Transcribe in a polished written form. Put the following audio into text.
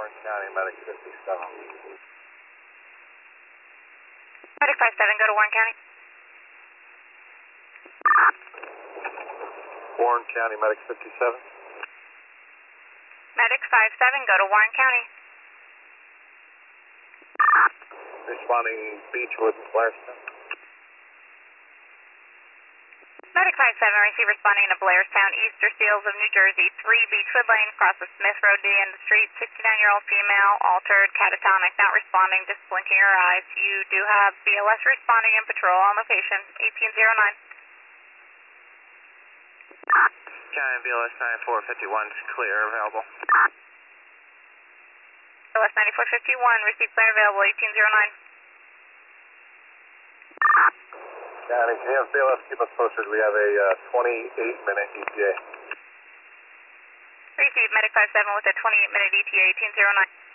Warren County, Medic 57. Medic 57, go to Warren County. Warren County, Medic 57. Medic 57, go to Warren County. Responding Beechwood, Blairstown. Medic 57, receive responding to Blairstown, Easter Seals of New Jersey, 3 Beechwood Lane, crosses Smith Road to the end of the street, 69-year-old female, altered, catatonic, not responding, just blinking her eyes. You do have BLS responding in patrol on location, 1809. County BLS 9451 is clear, available. BLS 9451, receive clear available, 1809. County, can you have BLS keep us posted? We have a 28-minute ETA. Receive Medic 57 with a 28-minute ETA, 1809.